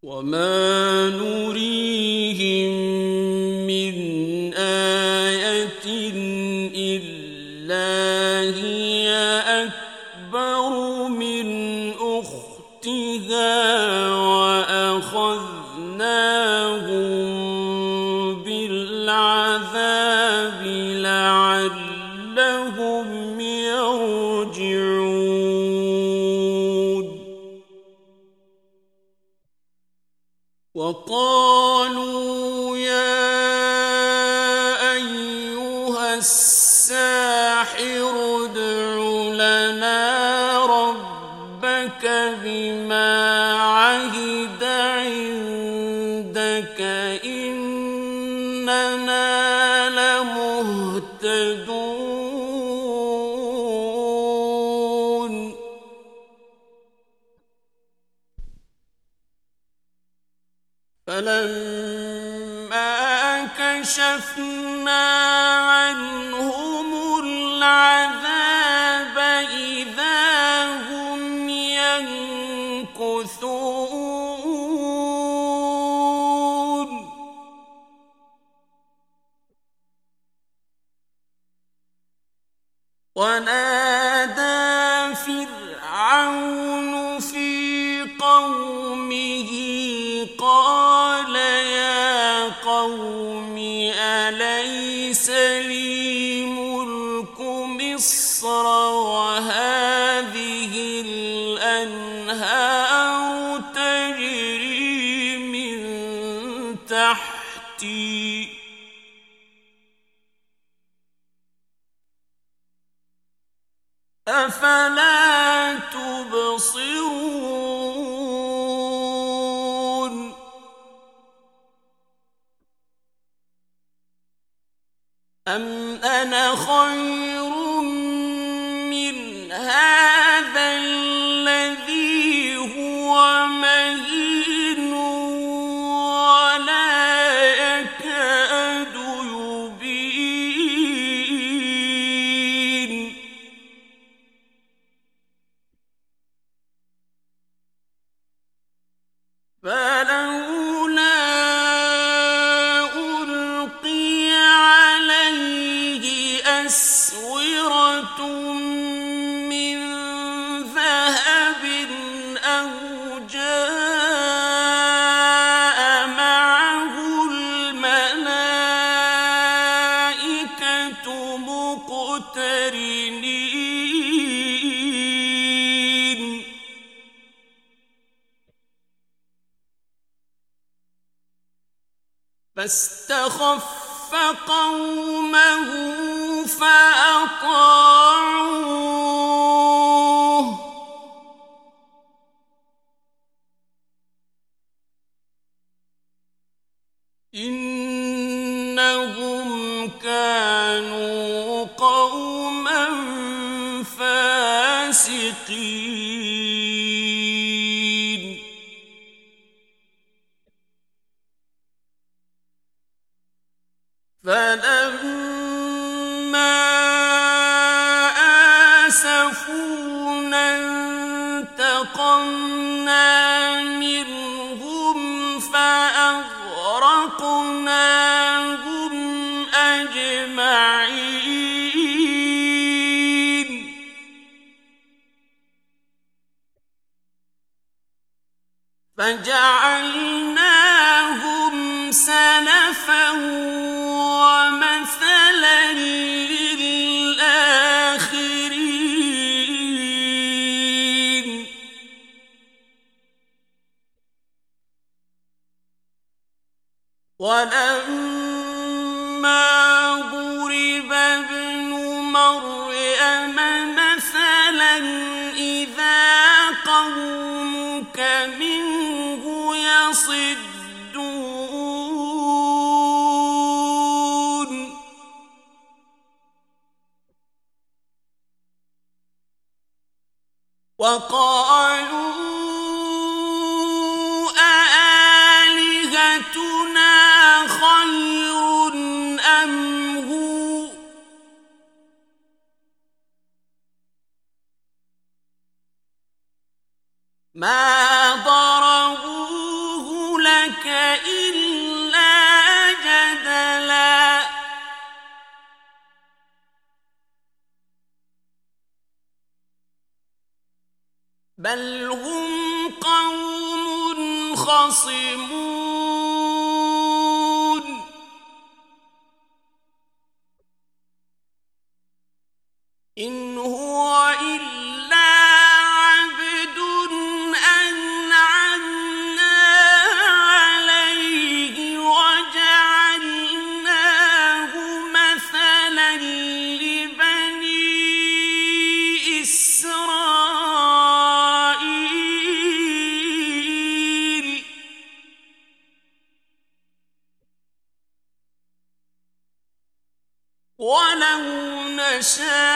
وما نريهم من آية إلا هي أكبر من أختها وأخذناهم بالعذاب لعلهم يرجعون وقالوا يا أيها الساحر ادع لنا ربك بما عهد عندك إننا لمهتدون فلما كشفنا عنهم العذاب إذا هم ينكثون ونادى فرعون في قومه قال يا قوم أليس لي ملك مصر وهذه الأنهار تجري من تحتي أفلا تبصرون أم أنا خير من هذا الذي هو مهين ولا يكاد يبين فلولا ألقي عليه أسورة من ذهب أو جاء معه الملائكة مقترنين فاستخف قومه فأطاعوه إنهم كانوا قوما فاسقين فلما آسفونا انتقمنا منهم فأغرقناهم أجمعين فجعلناهم سلفا ومثلا للآخرين ولما ضرب ابن مريم مثلا إذا قومك منه يصدون وقالوا أآلهتنا خير أم هو ما ضربوه لك إلا جدلا بل هم قوم خصمون إن هو إلا عبد أنعمنا عليه وجعلناه مثلا لبني إسرائيل ولو نشاء